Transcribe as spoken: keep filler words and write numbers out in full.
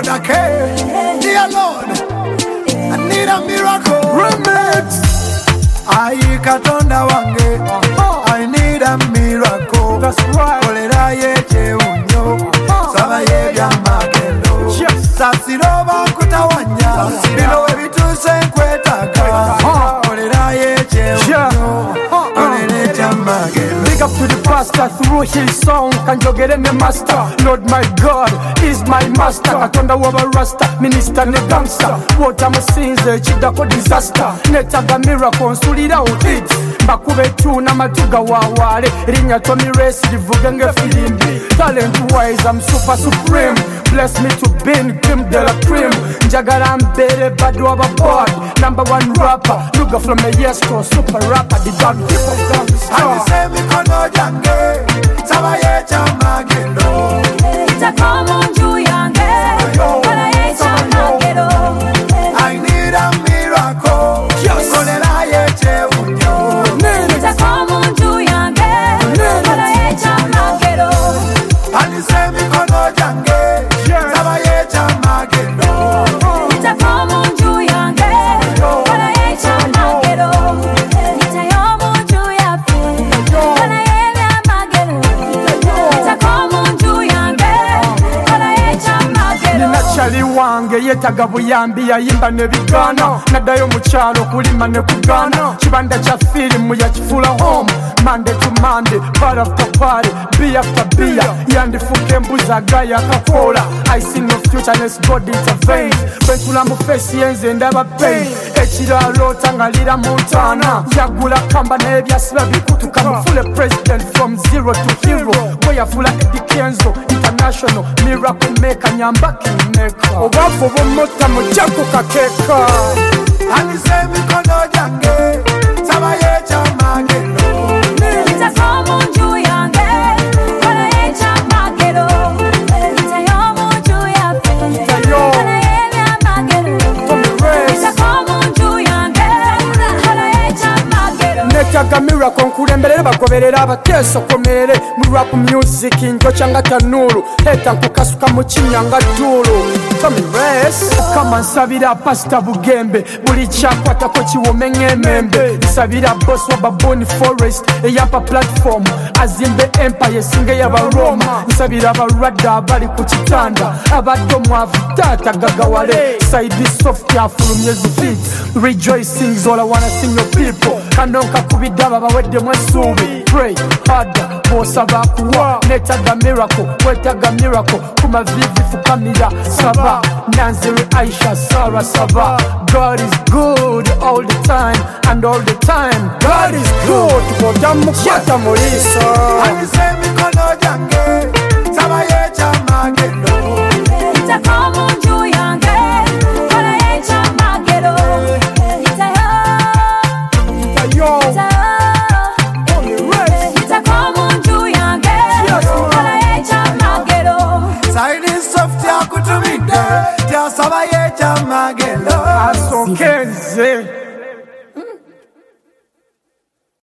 brother K. Dear Lord, I need a miracle. Remix. I katonda wange. I need a miracle. That's right. Kolera yeje unyo. Saba ye bya magendo. Sasiroba kutawanya. Bino ebituse nkwetaka. Kolera yeje unyo. Kolera bya magendo. Big up to the pastor through his song. Kanjogere me master. Lord my God is my master. Katonda waba rasta. Minister ne gangster. Water musinze chidako disaster. Netaga miracle nsulira utit. Bakube tuna matuga wawale. Rinya Tommy Race livuge nge filimbi. Talent wise I'm super supreme. Bless me to bin Kim de la cream. Njagala mbere badu waba board. Number one rapper. Luga from a yes to super rapper. The dog people down the star. Anisemi kono jange. Saba ye chamagendo. Itakomo nju yange. Kala ye chamagendo. I need a miracle. Kolera yeje unyo. Itakomo nju yange. Kala ye chamagendo. Anisemi kono jange. Saba ye chamagendo. Itakomo nju yange. Kala ye chamagendo. Itayomo nju yape. Kala ye chamagendo. Itakomo nju yange. Kala ye chamagendo. Nachali wange yetaga buyambi yayimba nebigana nadayo mukyalo kulima ne kugana kibanda kya filimu yakifula home Monday to Monday, part after party, beer after beer yandifuka embuzi agaya akakola I see no future unless God intervenes bwentula mu face yenze ndaba pain ekiralo tangalira Montana yagula kamba n'ebyasiba bikutuka mufule president from zero to hero we yafula Eddie Kenzo international miracle maker nyambaki maker obafu bumutta mujjaku kakeka Anisemi kono jange. Saba ye chamagendo. Itakomo nju yange. Kala ye chamagendo. Itayomo nju yape. Kala ye chamagendo. Itakomo nju yange. Kala ye chamagendo. netaga miracle nkulemberere bagoberera abateeso komerere mu rap music njokyanga tanulu heta nkukasuka mu kinyanga dulu Tommy Race kama nsabira pasta bugembe buli kyakwatako kiwomenga emembe nsabira boss wa baboni forest eyampa platform azimbe empire esinga y'abaroma nsabira abalwadde abali ku kitanda abadde omwavu taata gagawale side soft yafulumye zifit rejoicing all I wanna sing your people kanonka kubidde ababaweddemu essuubi pray harder bw'osaba kuwa netaga miracle wetaga miracle kumavivi fukamira saba Nanziri Aisha Sarah Saba God is good all the time and all the time God is good Kodamu kwata mulisa Anisemi kono jange.